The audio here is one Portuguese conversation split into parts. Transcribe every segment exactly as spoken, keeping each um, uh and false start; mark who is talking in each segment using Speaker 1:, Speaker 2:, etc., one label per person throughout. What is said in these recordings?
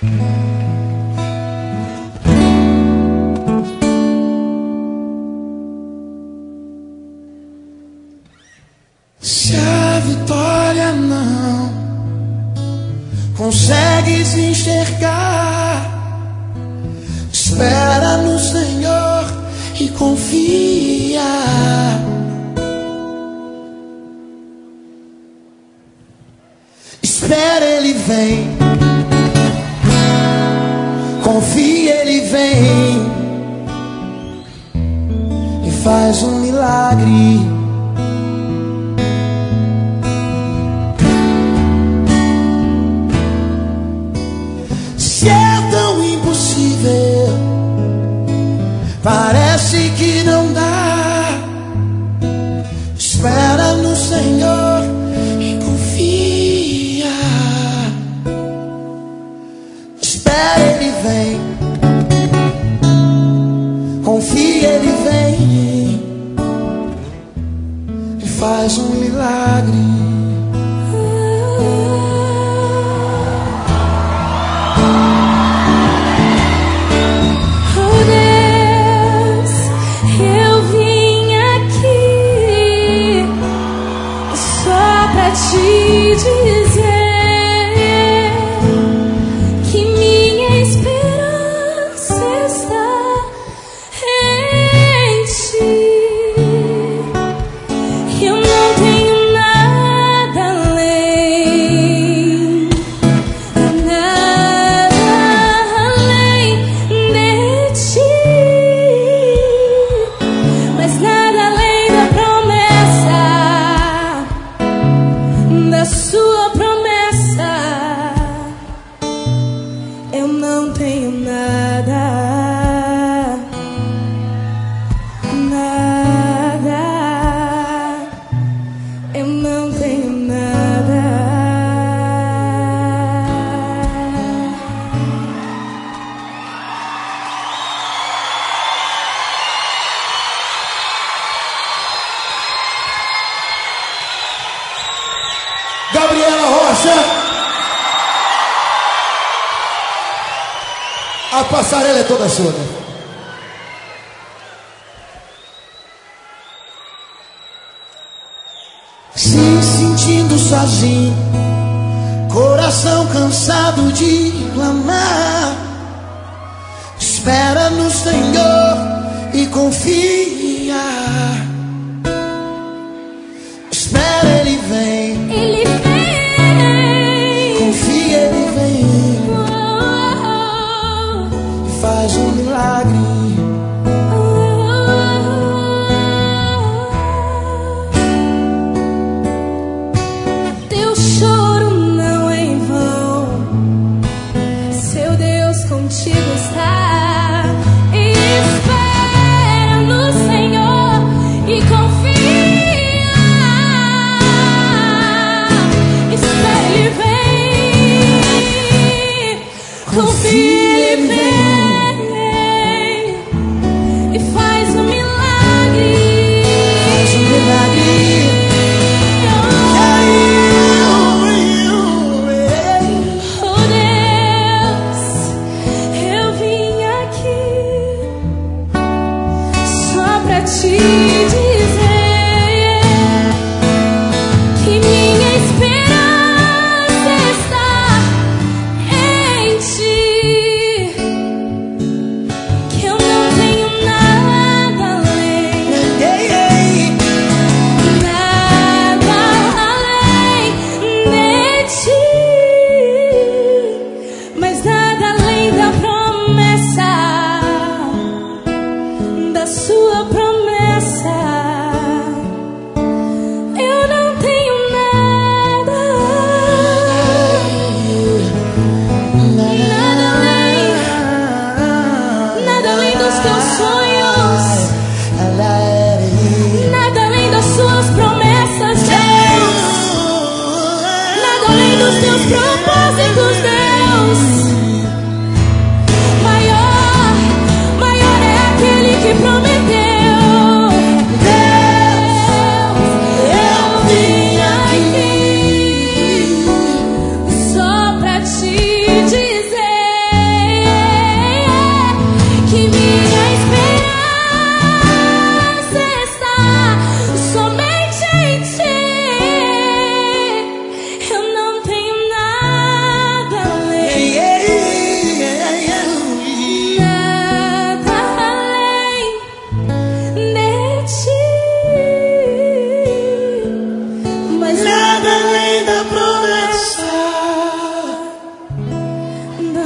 Speaker 1: Se a vitória não consegues enxergar, espera no Senhor e confia. Espera, Ele vem. Confia, Ele vem e faz um milagre. Se é tão impossível, parece que não dá, espera no Senhor e confia. Espera, Ele vem. Confia, Ele vem e faz um milagre.
Speaker 2: Te dizer que minha esperança está em ti. Eu não tenho nada além, nada além de ti, mas nada além da promessa, da sua promessa. Eu não tenho nada, nada. Eu não tenho nada.
Speaker 1: Gabriela Rocha. A passarela é toda sua. Se sentindo sozinho, coração cansado de clamar, espera no Senhor e confia. Espera, Ele vem.
Speaker 2: Ele vem.
Speaker 1: Confia, Ele vem.
Speaker 2: Oh,
Speaker 1: E faz um milagre.
Speaker 2: teu choro não é em vão, seu Deus contigo está. Espera no Senhor e confia. Espera, Ele vem. Confia, Ele vem e faz um milagre.
Speaker 1: Faz um milagre.
Speaker 2: Oh Deus, eu vim aqui só pra te dizer que minha esperança está em ti.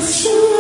Speaker 1: Senhor.